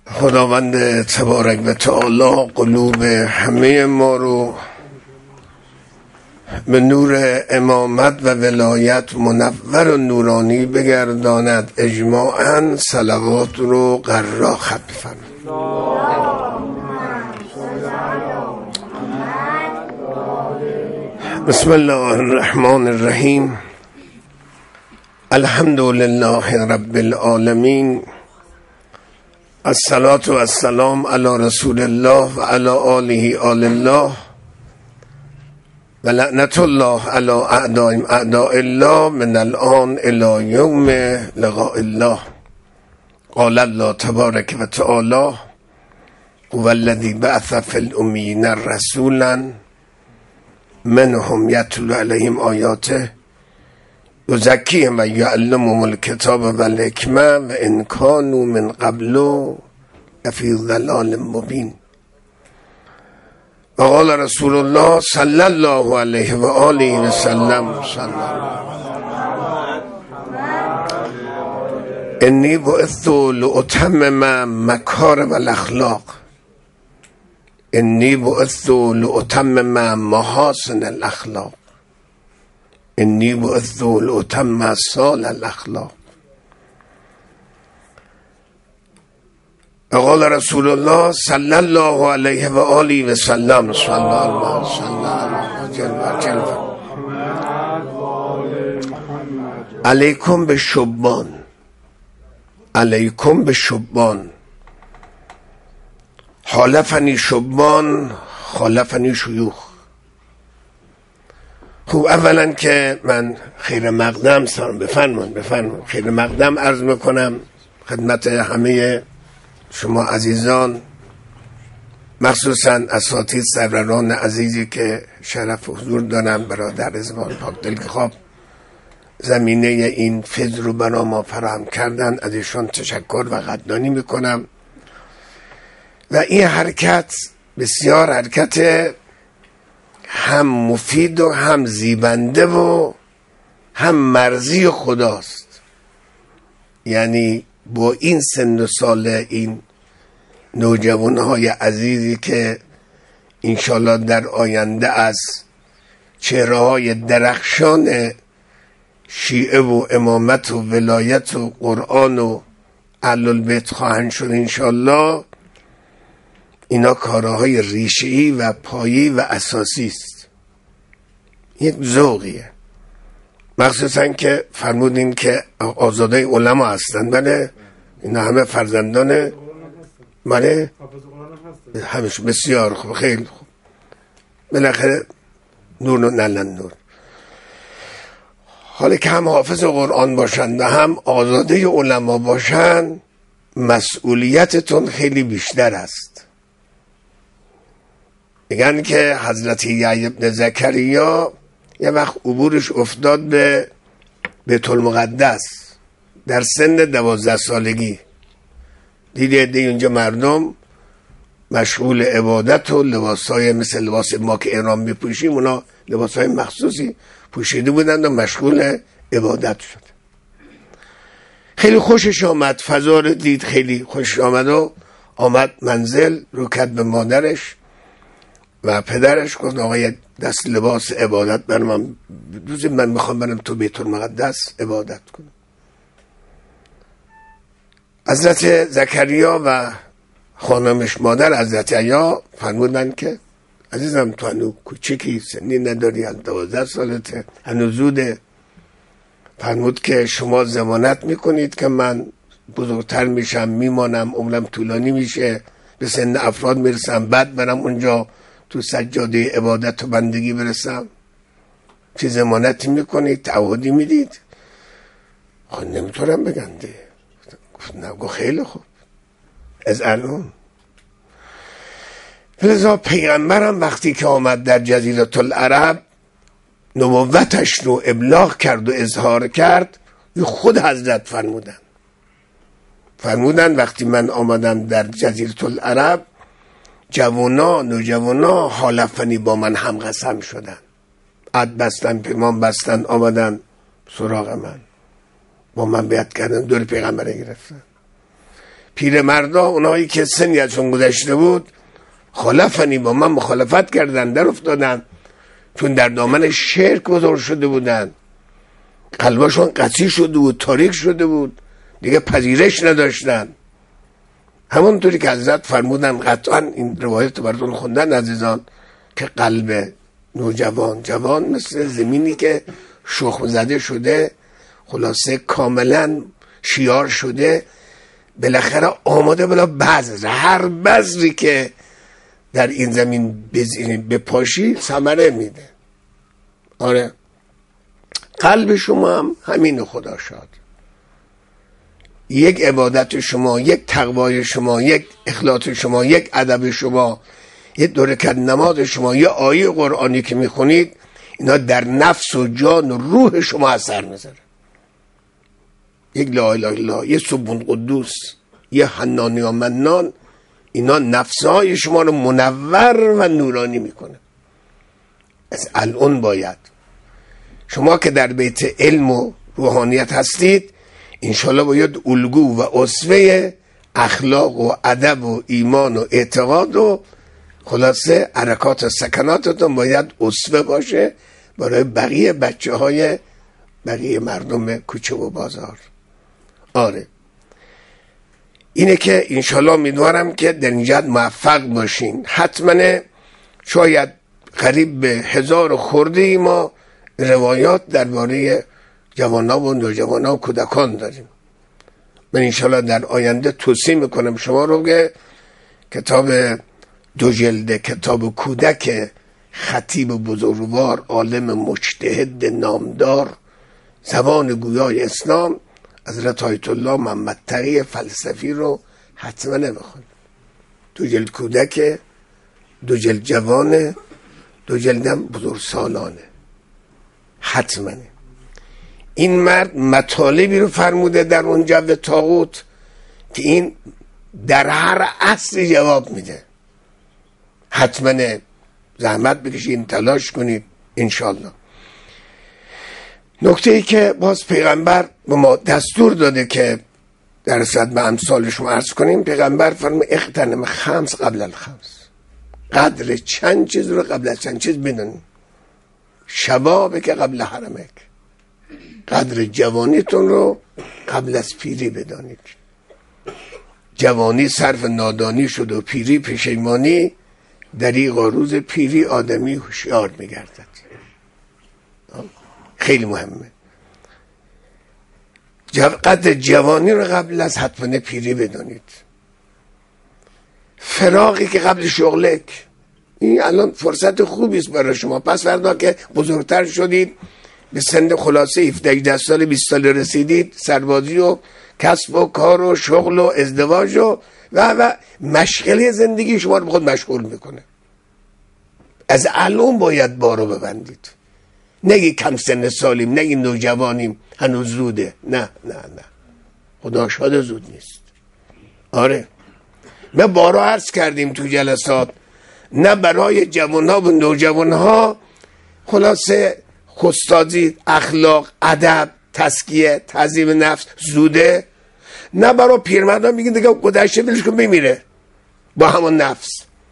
خداوند تبارک و تعالی قلوب همه ما رو به نور امامت و ولایت منور و نورانی بگرداند. اجماعاً صلوات رو قرار ختم بفرمایید. بسم الله الرحمن الرحیم. الحمد لله رب العالمین. الصلاة و السلام علی رسول الله و علی آله آل الله و لعنت الله علی اعداء الله من الان الی یوم لقاء الله. قال الله تبارک و تعالی هو الذی بعث فی الأمیین رسولا منهم یتلو علیهم آیاته یزکیهم و یعلمهم الکتاب و الحکمة و ان کانوا من قبل لفی ضلال مبین. و قال رسول الله صلی الله علیه و آله و سلم انی بعثت لأتمم مکارم الاخلاق. انی بعثت لأتمم محاسن الاخلاق. انی بعثت لأتمم صالح الاخلاق. قال رسول الله صلی الله علیه و آله و سلم علیکم به شبان، علیکم به شبان، حالفنی شبان خالفنی شیوخ. خوب اولا که من خیر مقدم سلام بفرمایید خیر مقدم عرض میکنم خدمت همه شما عزیزان، مخصوصا اساتید سروران عزیزی که شرف حضور دارم. برادر رضوان پاکدل که خواب زمینه این فیض رو برای ما فراهم کردن، از ایشان تشکر و قدردانی میکنم. و این حرکت بسیار حرکت هم مفید و هم زیبنده و هم مرضی خداست. یعنی با این سن و سال این نوجوانهای عزیزی که انشالله در آینده از چهره‌های درخشان شیعه و امامت و ولایت و قرآن و اهل البیت خواهند شد انشالله، اینا کارهای ریشه‌ای و پایی و اساسی است. یک ذوقیه، مخصوصا که فرمودین که آزاده علما هستند. بله، اینا همه فرزندان بله همش بسیار خوب، خیلی خوب. بالاخره نور و نلن نور. حالا که هم حافظ قرآن باشند و هم آزاده علما باشند، مسئولیتتون خیلی بیشتر است. میگن که حضرت یحیی بن زکریا یه وقت عبورش افتاد به بیت المقدس در سن 12 سالگی. دیده اونجا مردم مشغول عبادت و لباسای مثل لباس ما که احرام میپوشیم، اونا لباسای مخصوصی پوشیده بودند و مشغول عبادت شد. خیلی خوشش آمد، فضا رو دید، خیلی خوشش آمد و آمد منزل، رو کرد به مادرش و پدرش گفت آقا دست لباس عبادت بر من دوزی، من میخوام برم تو بیت المقدس عبادت کنم. حضرت زکریا و خانمش مادر حضرت یحیی فرمودن که عزیزم تو هنوز کوچیکی، سنی نداری، 12 سالته، هنوز زوده. فرمود که شما ضمانت میکنید که من بزرگتر میشم، میمانم، عمرم طولانی میشه، به سن افراد میرسم، بعد برم اونجا تو سجاده عبادت و بندگی برسم؟ چه ضمانتی میکنید؟ تعهدی میدید؟ نمیتونم بگنده. گفت خیلی خوب، از الان. لذا پیغمبرم وقتی که آمد در جزیره العرب نبوتش رو ابلاغ کرد و اظهار کرد، خود حضرت فرمودن وقتی من آمدم در جزیره العرب، نوجوانا حالفنی با من هم قسم شدن، عهد بستن، پیمان بستن، آمدن سراغ من، با من بیعت کردن، دور پیغمبر گرفتن. پیرمردا اونایی که سنی ازشون گذشته بود خالفنی، با من مخالفت کردن، در افتادن، چون در دامن شرک بزرگ شده بودن، قلبشون قسی شده بود، تاریک شده بود، دیگه پذیرش نداشتن. همونطوری که حضرت فرمودن، قطعا این روایت براتون خوندن عزیزان، که قلب جوان مثل زمینی که شخم زده شده، خلاصه کاملا شیار شده، بالاخره آماده بلا بذر. هر بذری که در این زمین بپاشی ثمره میده. آره، قلب شما هم همین خدا شاد. یک عبادت شما، یک تقوای شما، یک اخلاص شما، یک ادب شما، یک دو رکعت نماز شما، یک آیه قرآنی که میخونید، اینا در نفس و جان و روح شما اثر میذاره. یک لا اله الا الله، یک سبحان قدوس، یک حنان یا منان، اینا نفسهای شما رو منور و نورانی میکنه. از الان باید شما که در بیت علم و روحانیت هستید، انشالله باید الگو و اسوه اخلاق و ادب و ایمان و اعتقاد و خلاصه حرکات و سکناتتون باید اسوه باشه برای بقیه بچه مردم کوچه و بازار. آره، اینه که انشالله امیدوارم که در اینجا موفق باشین. حتما شاید قریب به 1000 خورده ما روایات درباره جوانان و نوجوانان و کودکان داریم. من انشالله در آینده توصیه میکنم شما رو که کتاب 2 جلد کتاب کودک خطیب بزرگوار، عالم مجتهد نامدار، زبان گویای اسلام، حضرت آیت الله محمد تقی فلسفی رو حتما بخونید. 2 جلد کودک، 2 جلد جوانه، 2 جلدم بزرگسالانه. حتما این مرد مطالبی رو فرموده در اون جو طاغوت که این در هر عصر جواب میده. حتما زحمت بکشید، تلاش کنید انشالله. نکته ای که باز پیغمبر به ما دستور داده که در صد به امثال شما عرض کنیم، پیغمبر فرمود اغتنم 5 قبل الخمس، قدر چند چیز رو قبل از چند چیز بدونید. شباب که قبل حرمک، قدر جوانیتون رو قبل از پیری بدانید. جوانی صرف نادانی شد و پیری پشیمانی، دریغ روز پیری آدمی هوشیار میگردد. خیلی مهمه. قدر جوانی رو قبل از حتما پیری بدانید. فراغی که قبل شغلک، این الان فرصت خوبی است برای شما. پس فردا که بزرگتر شدید، به سن خلاصه 17 سال 20 سال رسیدید، سربازی و کسب و کار و شغل و ازدواج و مشغله زندگی شما رو به خود مشغول میکنه. از الان باید بارو ببندید. نگی کم سن سالیم، نگی نوجوانیم، هنوز زوده. نه نه نه، خدا شاده زود نیست. آره، ما بارو عرض کردیم تو جلسات، نه برای جوانها و نوجوانها خلاصه خودسازی، اخلاق، ادب، تزکیه، تعظیم نفس زوده، نه برای پیرمردان میگن دیگه گذشته بلش کن بمیره با همون نفس.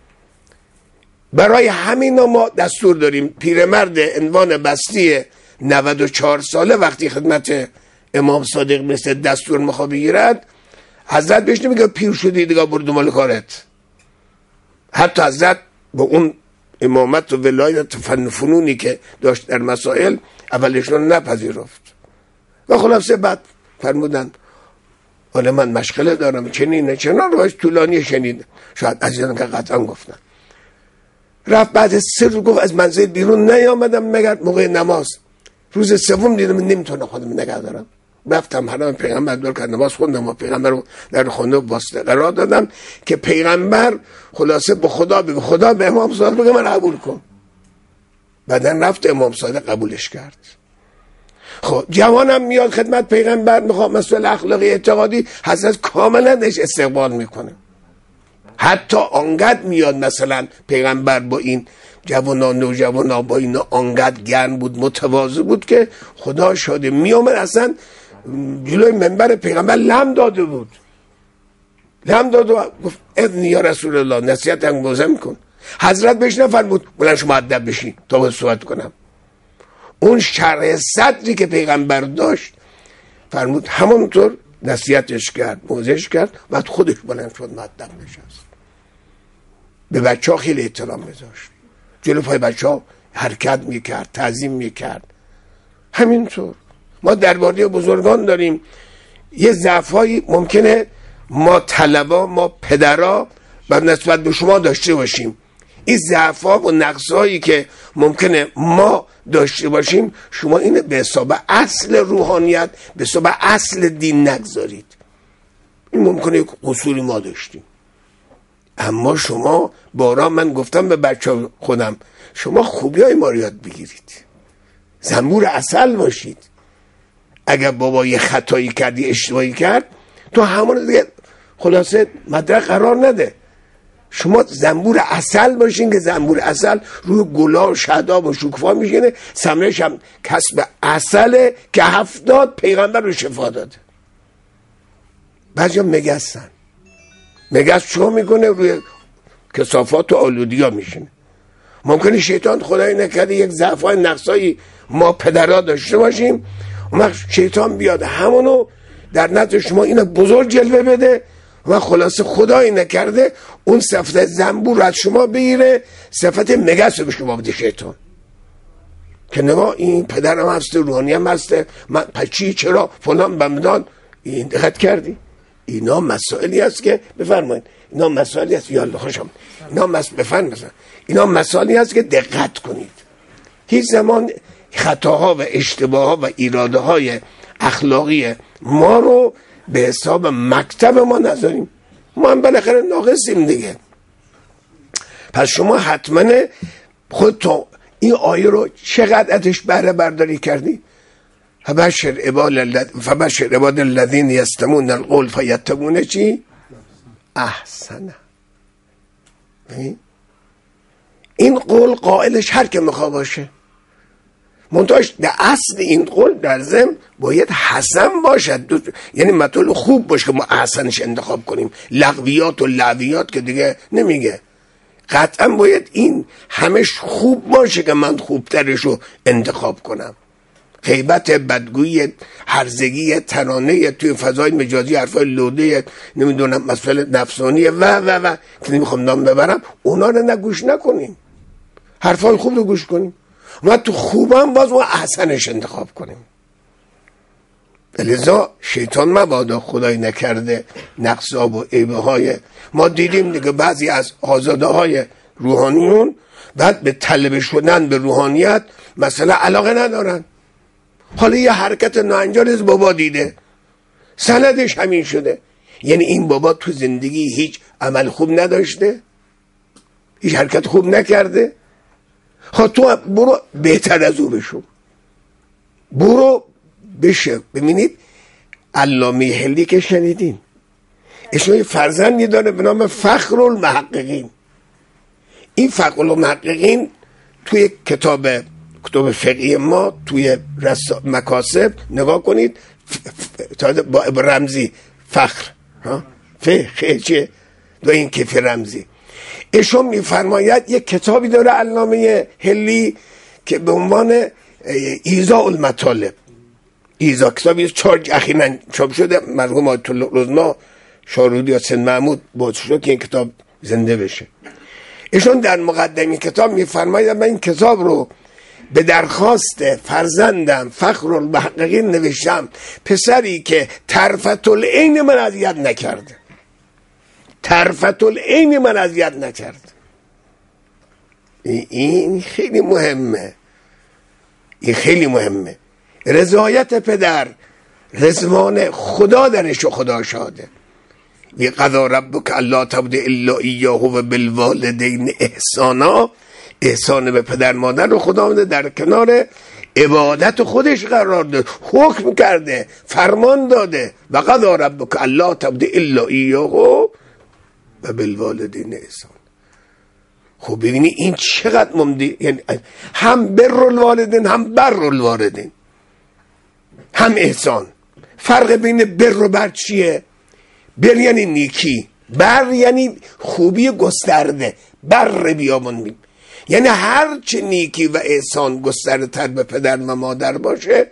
برای همین ما دستور داریم پیرمرد عنوان بستی 94 ساله وقتی خدمت امام صادق مثل دستور میخواد بگیرد، حضرت بهش نمیگه پیر شدی دیگه برو دنبال کارت. حتی حضرت با اون امامت و ولایت و فن فنونی که داشت در مسائل، اولشون نپذیرفت و خلاصه بعد فرمودن حالا من مشغله دارم، چنین روش طولانی شنید، شاید عزیزان که قطعا گفتن. رفت بعد 3 روز گفت از منزل بیرون نیامدم مگر موقع نماز. روز سوم دیدم نمیتونم خودم نگه دارم، رفتم حرم پیغمبر دور که نماز خوندم و پیغمبر رو در خانه واسطه قرار دادم که پیغمبر خلاصه به خدا بگه، خدا به امام صادق بگه من قبول کن. بعدن رفت امام صادق قبولش کرد. خب جوانم میاد خدمت پیغمبر، میخواد مسئله اخلاقی اعتقادی، حضرت کاملا دش استقبال میکنه. حتی آنقدر میاد مثلا پیغمبر با این جوانان نوجوانان با این آنقدر گرم بود، متواضع بود که خدا شاده میامد اصلا جلوی منبر پیغمبر لم داده بود. لم داد و گفت اذن یا رسول الله، نصیحت انگوزم کن. حضرت بهش نفرمود بلند شو مؤدب بشین تا باید صحبت کنم. اون شرح صدری که پیغمبر داشت فرمود همونطور نصیحتش کرد، موعظه‌اش کرد، بعد خودش بلند شد مؤدب نشست. به بچه ها خیلی احترام میذاشت، جلو پای بچه ها حرکت میکرد، تعظیم میکرد. همینطور ما درباره بزرگان داریم یه ضعفایی ممکنه ما طلبا، ما پدرها بر نسبت به شما داشته باشیم. این ضعف‌ها و نقص‌هایی که ممکنه ما داشته باشیم شما اینو به حساب اصل روحانیت، به حساب اصل دین نگذارید. این ممکنه قصوری ما داشتیم، اما شما بارا من گفتم به بچه خودم شما خوبی‌های ما رو یاد بگیرید، زنبور عسل باشید. اگر بابا یه خطایی کردی، اشتباهی کرد، تو همون دیگه خلاصه مدرک قرار نده. شما زنبور عسل باشین که زنبور عسل روی گلا و شاداب و شکوفا میشینه، ثمرش هم کسب عسله که 70 پیغمبر رو شفا داده. بعضیا مگسن، مگس چه میکنه؟ روی کثافات و آلودی ها میشینه. ممکنه شیطان خدای نکرده یک ضعف‌های نقصایی ما پدرها داشته باشیم، اون شیطان بیاد همونو در نظر شما اینو بزرگ جلوه بده و خلاصه خدایی نکرده اون صفت زنبور از شما بگیره، صفت مگس رو به شما بده شیطان، که نما این پدرم هسته، روحانی هم هسته، من پچی چرا فلان بمدان. این دقت کردی؟ اینا مسائلی هست که بفرمایید، اینا مسائلی هست، یالا خوشم، اینا بفرمایید، اینا مسائلی هست که دقت کنید. هیچ زمان خطاها و اشتباهها و ایراده های اخلاقی ما رو به حساب مکتب ما نذاریم. ما هم بالاخره ناقصیم دیگه. پس شما حتما خودتون این آیه رو چقدر ازش بهره برداری کردی؟ فبشر عباد الذین یستمعون القول فیتبعون چی؟ احسنه. این قول قائلش هر که میخوا باشه، منتهاش در اصل این قول در ضمن باید حسن باشد، یعنی مطلوب خوب باشه که ما احسنش انتخاب کنیم. لغویات و لعویات که دیگه نمیگه، قطعا باید این همش خوب باشه که من خوبترش رو انتخاب کنم. غیبت، بدگویی، هرزگی، ترانه توی فضای مجازی، حرفای لوده، نمیدونم مسئله نفسانی و که نمیخوام نام ببرم، اونا رو نگوش نکنیم، حرفای خوب رو گوش کنیم. ما تو خوبم باز ما احسنش انتخاب کنیم. لذا شیطان مبادا خدای نکرده نقصا و عیبه های ما دیدیم دیگه. بعضی از آزاده های روحانیون بعد به طلب شدن به روحانیت مثلا علاقه ندارن. حالا یه حرکت ناانجار بابا دیده، سندش همین شده. یعنی این بابا تو زندگی هیچ عمل خوب نداشته، هیچ حرکت خوب نکرده. ها تو برو بهتر از او بشو، برو بشه. ببینید علامه حلی که شنیدین، ایشون فرزندی داره به نام فخرالمحققین. این فخرالمحققین توی کتاب فقهی ما توی مکاسب نگاه کنید، با رمزی فخر فقه چه دو این کیف رمزی. ایشون میفرماید یک کتابی داره علامه حلی که به عنوان ایضاء المطالب، ایضاء، کتابی 4 اخیراً چاپ شده، مرحوم آیت الله رزنا شارودی یا سید محمود باعث شد که این کتاب زنده بشه. ایشون در مقدمه کتاب میفرماید من این کتاب رو به درخواست فرزندم فخرالمحققین نوشتم، پسری که طرفة العین من اذیت نکرده، طرفة العین من اذیت نکرد. این خیلی مهمه، این خیلی مهمه. رضایت پدر، رضوان خدا درش و خدا شاده. وی قضا ربک الا تعبدوا الا ایاه و بالوالدین احسانا. احسان به پدر مادر رو خدا میده در کنار عبادت خودش قرار داد، حکم کرده، فرمان داده. و قضا ربک الا تعبدوا الا ایاه و بالوالدین احسان. خب ببینی این چقدر ممدی، یعنی هم بر الوالدین هم بر الوالدین هم احسان. فرق بین بر و بر چیه؟ بر یعنی نیکی، بر یعنی خوبی گسترده، بر بیامون، یعنی هر چه نیکی و احسان گسترده تر به پدر و مادر باشه،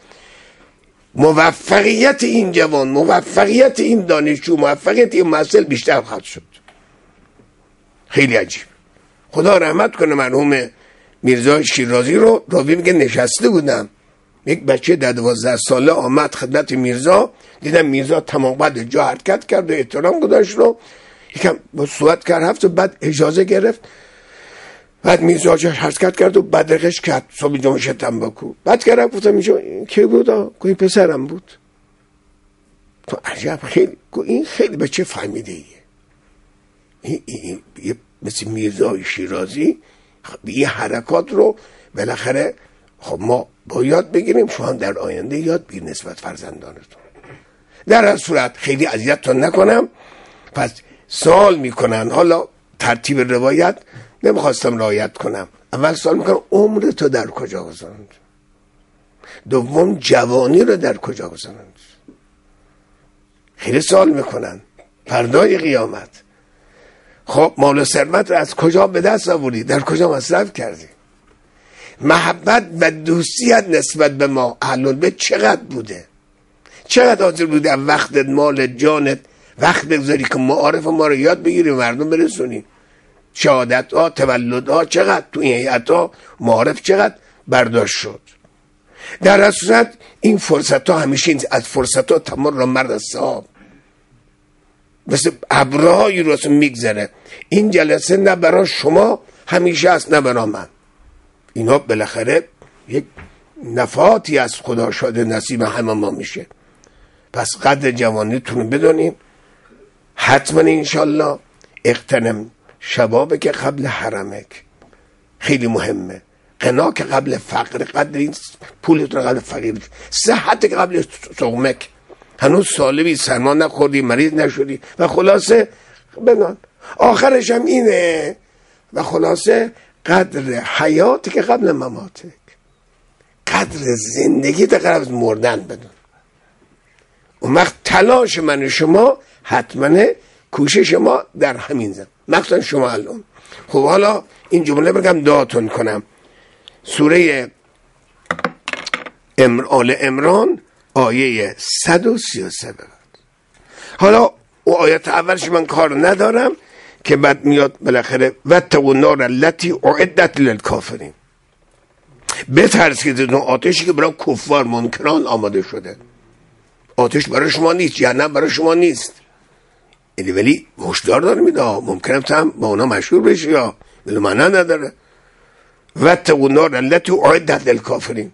موفقیت این جوان، موفقیت این دانشجو، موفقیت این محصل بیشتر خواهد شد. خیلی عجیب. خدا رحمت کنه مرحوم میرزا شیرازی رو. راوی میگه نشسته بودم، یک بچه 12 ساله آمد خدمت میرزا، دیدم میرزا تمام بعد جا حرکت کرد و احترام گذاشت رو یکم با صحبت کرد، هفت و بعد اجازه گرفت، بعد میرزا جا حرکت کرد و بدرقش کرد صبح جمعه تنباکو. بعد کردم گفتم اینجا کی بود؟ این پسرم بود. تو عجب، خیلی این خیلی بچه فهمیده ایه، مثل میرزا شیرازی این حرکات رو بالاخره خب ما با یاد بگیریم، شما در آینده یاد بگیر نسبت فرزندانتون. در هر صورت خیلی اذیتتون نکنم. پس سوال میکنن، حالا ترتیب روایت نمیخواستم رعایت کنم. اول سوال میکنن عمر تو در کجا گذراند، دوم جوانی رو در کجا گذراند. خیلی سوال میکنن فردای قیامت. خب مال و ثروت رو از کجا به دست آوردی، در کجا مصرف کردی، محبت و دوستیت نسبت به ما اهل البیت چقدر بوده، چقدر حاضر بودی از وقتت، مال، جانت وقت بگذاری که معارف ما رو یاد بگیری، مردم برسونی، شهادت ها، تولد ها چقدر تو این هیئت ها معارف چقدر برداشت شد. در اصل این فرصت ها همیشه از فرصت ها تمام را مرد صاحب مثل ابرهایی رو میگذره. این جلسه نه برای شما همیشه است نه برای من، اینا بالاخره یک نفاتی از خدا شده نصیب همه ما میشه. پس قدر جوانیتون بدونین. حتما انشالله اغتنم شبابه که قبل حرمک، خیلی مهمه. غنا که قبل فقر، قدر این پولتون قبل فقیر، صحت که قبل سقمک، هنوز سالمی سرما نخوردی، مریض نشدی و خلاصه بنان آخرش هم اینه. و خلاصه قدر حیاتی که قبل مماتک، قدر زندگی تا قبل از مردن بدون. اون وقت تلاش من شما حتما کوشش ما در همین زمان، مخصوصا شما الان. خب حالا این جمله بگم دعاتون کنم. سوره آل عمران آیه 133 بگرد. حالا او آیت اولش من کار ندارم که بعد میاد بالاخره واتقوا النار التی اعدت للکافرین، بترسید از اون آتشی که برای کفار منکران آماده شده. آتش برای شما نیست، جهنم برای شما نیست، ولی هشدار داره میده ممکنه هم با اونا مشهور بشی یا ولی معنی نداره. واتقوا النار التی اعدت للکافرین،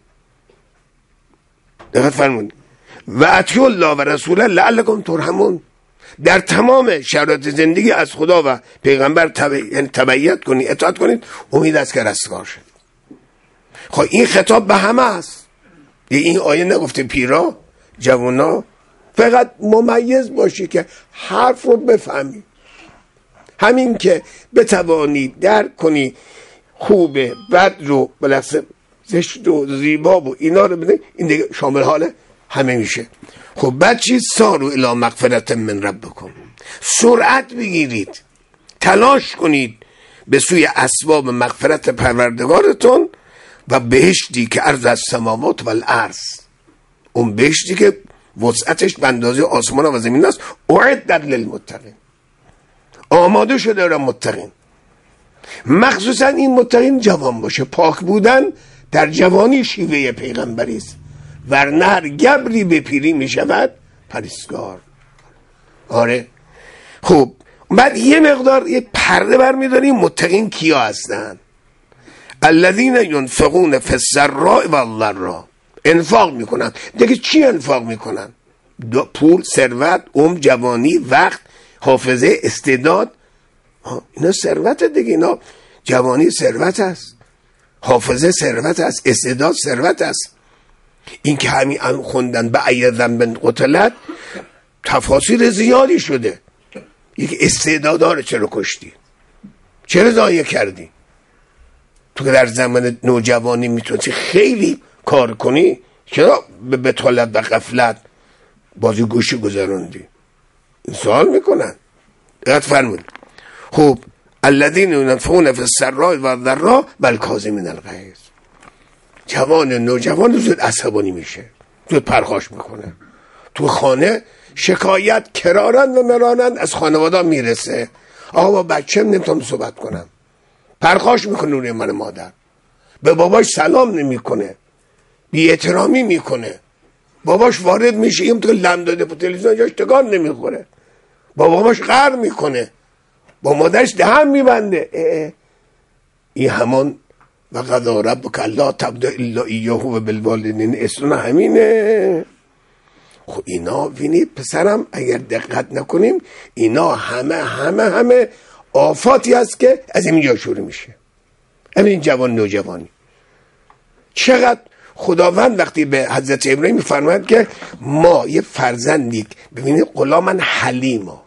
دقت فرمودید. و اطیعوا الله و رسوله لعلکم ترحمون، در تمام شرایط زندگی از خدا و پیغمبر تبعیت کنید، اطاعت کنید، امید است که رستگار شد. خب این خطاب به همه است. این آیه نگفته پیرا، جوانا، فقط ممیز باشی که حرف رو بفهمی. همین که بتوانی درک کنی خوبه بد رو بلکه زشت و زیبا و اینا رو بده، این دیگه شامل حال همه میشه. خب بعد چی؟ سارو الی مغفرت من ربکم، سرعت بگیرید، تلاش کنید به سوی اسباب مغفرت پروردگارتون و بهشتی که عرض از سماوات و الارض، اون بهشتی که وسعتش به اندازه آسمان و زمین است، اعدت للمتقین، آماده شده برای متقین. مخصوصا این متقین جوان باشه. پاک بودن در جوانی شیوه پیغمبری است، ورنه هر گبری به پیری می شود پرهیزگار. آره. خب بعد یه مقدار یه پرده برمی‌داریم متقین کیا هستن؟ الذین ینفقون فی السراء والضراء، انفاق میکنن. دیگه چی انفاق میکنن؟ پول، ثروت، عمر، جوانی، وقت، حافظه، استعداد. اینا ثروت دیگه، اینا جوانی ثروت است، حافظه ثروت است، استعداد ثروت است. این که همین خوندن به ای ذنب قتلت تفاسیر زیادی شده. یک استعدادار چرا کشتی؟ چرا ضایع کردی؟ تو که در زمان نوجوانی میتونی خیلی کار کنی، چرا به طلب و غفلت بازی گوشی گذروندی؟ این سوال میکنن. دقت فرمود. خب الذین ينفقون فی السراء و الضراء والکاظمین الغیظ. جوان نوجوان زود عصبانی میشه، زود پرخاش میکنه، تو خانه شکایت کرارن و مرارن از خانواده میرسه. آقا با بچه‌م نمیتونم صحبت کنم، پرخاش میکنه روی من مادر، به باباش سلام نمیکنه، بی احترامی میکنه، باباش وارد میشه این تو لم داده په تلویزیون جاش تکان نمیخوره، با باباش قهر میکنه، با مادرش دهن میبنده. این همان و قضا ربک الا تعبدوا الا ایاه و بالوالدین احسانا همینه. خب اینا ببینید پسرم اگر دقت نکنیم اینا همه آفاتی است که از اینجا شروع میشه. همین جوان نوجوانی چقدر خداوند وقتی به حضرت ابراهیم میفرماید که ما یه فرزندی، ببینید غلامن حلیما،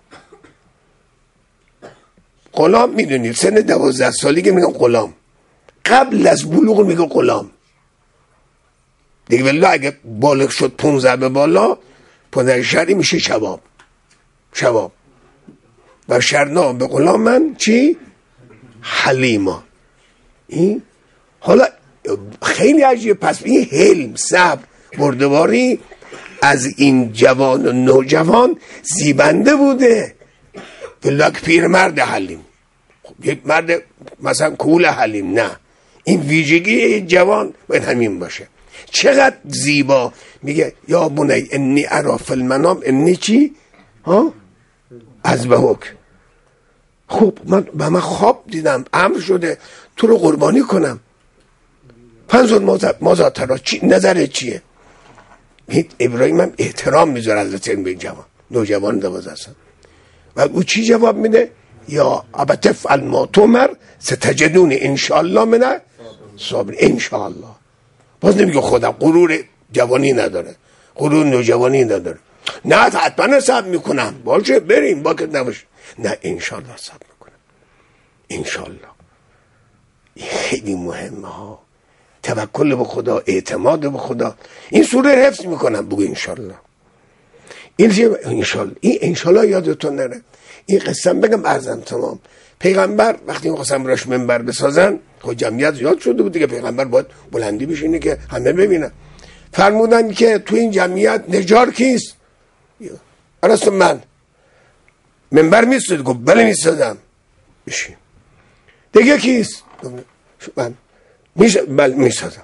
غلام میدونید سن 12 سالگی میگن غلام، قبل از بلوغ میگه غلام دیگه، ولی اگه بالغ شد 15 به بالا 15 شهری میشه شباب و شرنا به غلام من چی؟ حلیما. این حالا خیلی عجیبه. پس این حلم، صبر، بردباری از این جوان و نوجوان زیبنده بوده. ولیک پیرمرد حلیم، خب یک مرد مثلا کول حلیم نه، این ویژگی جوان باید همین باشه. چقدر زیبا میگه یا بنی انی ارا فی المنام انی چی؟ اذبحک. خب من خواب دیدم امر شده تو رو قربانی کنم. فانظر ماذا تری، چی نظرت چیه؟ ابراهیم هم احترام میذاره حضرت ابراهیم جوان، نوجوان 12 سال. و او چی جواب میده؟ یا ابت افعل ما تؤمر ستجدون ان شاء الله من الصابرین. ان شاء الله باز نمیگه خودم، غرور جوانی نداره، غرور نوجوانی نداره. نه حتما صبر میکنم باشه بریم باکت نباشه، نه ان شاء الله صبر میکنم ان شاء الله. خیلی مهمه ها، توکل به خدا، اعتماد به خدا. این سوره حفظ میکنم بگو ان شاء الله. این ان شاء الله یادتون نره. این قسم بگم ارزم تمام. پیغمبر وقتی می‌خواستن براش منبر بسازن، خب جمعیت زیاد شده بود دیگه، پیغمبر باید بلندی بشینه که همه ببینن. فرمودن که تو این جمعیت نجار کیست؟ ارسطو من. منبر می‌سازد؟ گفت بله می‌سازم. بشین. دیگه کیست؟ من. بله می‌سازم.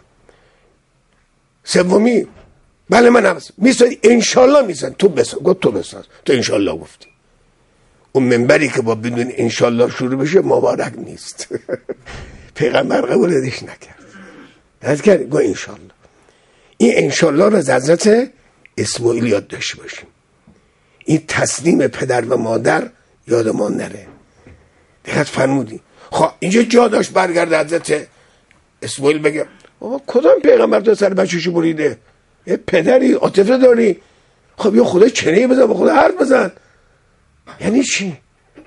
سومی بله من هم می‌سازم. ان شاء الله می‌سازم. تو بساز. گفت تو بساز. تو ان شاء الله گفتی. اون منبری که با بدون ان شاء الله شروع بشه مبارک نیست. پیغمبر قبولش نکرد. از کرد گفت ان شاء الله. این ان شاء الله رو از حضرت اسماعیل یاد داشته باشیم. این تسلیم پدر و مادر یادمان نره. دقت فرمودی. خب اینجا جا داشت برگرده حضرت اسماعیل بگه بابا کدام پیغمبر تو سر بچه‌شو بریده؟ یه پدری عاطفه داری، خب یا خدا چنهی بزن، با خدا حرف بزن. یعنی چی؟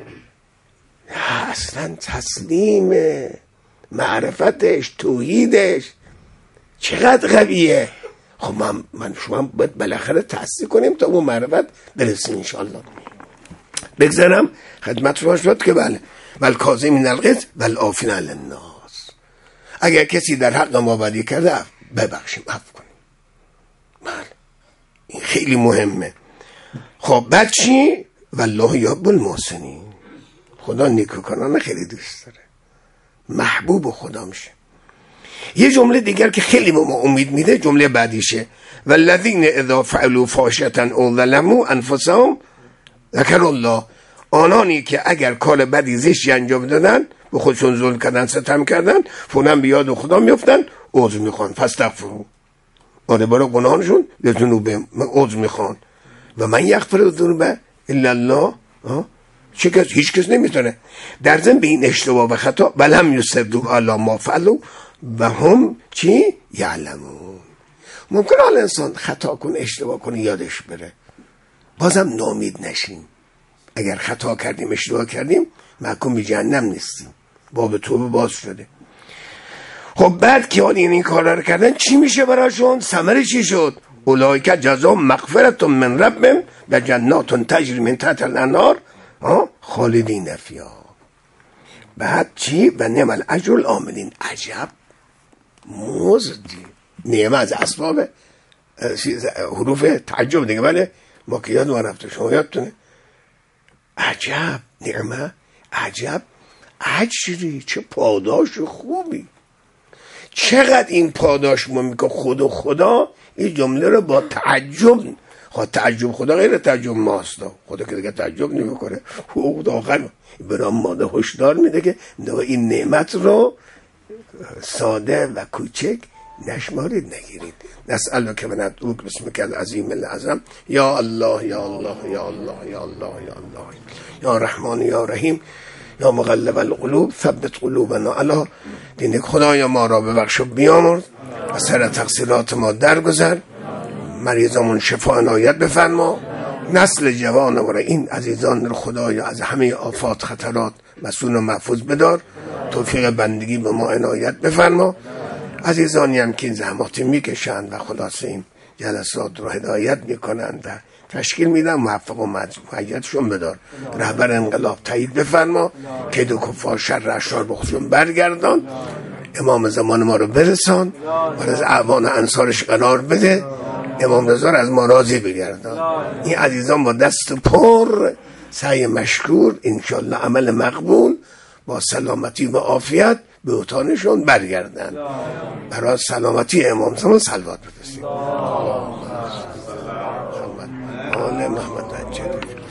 اصلا تسلیم، معرفتش، توحیدش چقدر قویه. خب من شما باید بالاخره تحصیل کنیم تا اون معرفت برسیم انشاءالله. بگذارم خدمت شما شد که بله والکاظمین الغیظ والعافین علی الناس. اگر کسی در حق ما بدی کرده ببخشیم، عفو کنیم. بله این خیلی مهمه. خب بعد چی؟ والله یحب المحسنین. خدا نیکوکاران خیلی دوست داره، محبوب خدا میشه. یه جمله دیگر که خیلی به ما امید میده جمله بعدیشه والذین اذا فعلوا فاحشة او ظلموا انفسهم ذکروا الله. آنانی که اگر کار بدی زشتی انجام دادن، به خودشون ظلم کردن، ستم کردن، فوراً به یاد خدا میافتن، عذر میخوان، فاستغفروا. برای گناهانشون به ذنوب عذر میخوان. و من یغفر الذنوب الا الله. هیچ کس نمیتونه. در ضمن به این اشتباه و خطا ولم یصروا علی ما فعلوا و هم چی یعلمون. ممکنه حالا انسان خطا کنه، اشتباه کنه، یادش بره، بازم ناامید نشیم. اگر خطا کردیم، اشتباه کردیم، محکوم به جهنم نیستیم، باب توبه باز شده. خب بعد که این کارا رو کردن چی میشه براشون؟ ثمره چی شد؟ اولئک جزاهم مغفرة من ربهم و جنات تجری من تحتها الانهار خالدین فیها. بعد چی؟ و نعم الاجر العاملین. عجب مزدی. نعمه از اسباب حروف تعجب دیگه. بله ما که یاد ما رفته، شما یادتونه. عجب نعمه، عجب اجری، چه پاداش خوبی. چقدر این پاداش ما میگه خدا این جمله رو با تعجب، تعجب خدا غیر تعجب ماست. خدا که دیگه تعجب نمیکنه. خدا آخر برام ماده هشدار میده که این نعمت رو ساده و کوچک نشمارید، نگیرید. نسأل که من ادعوک بسمک العظیم العظم یا الله یا الله یا الله یا الله یا الله یا رحمان یا رحیم یا مقلب القلوب ثبت قلوبنا علی دینک. خدایا ما را ببخش و بیامرز، از سر تقصیرات ما درگذر، مریضامون شفا عنایت بفرما، نسل جوان و این عزیزان رو خدایا از همه آفات خطرات مسئول و محفوظ بدار، توفیق بندگی به ما عنایت بفرما. عزیزانی هم که این زحماتی میکشند و خلاص این جلسات رو هدایت میکنند و تشکیل میدن، موفق و مؤیدشون بدار. رهبر انقلاب تایید بفرما، کید و کفار شر اشرار به خودشون برگردان، امام زمان ما رو برسان و از اعوان انصارش قرار بده، امام رضا از ما راضی بگردان. این عزیزان با دست پر سعی مشکور انشالله عمل مقبول با سلامتی و عافیت به اتانشون برگردن. برای سلامتی امام زمان صلوات بفرستید. آل محمد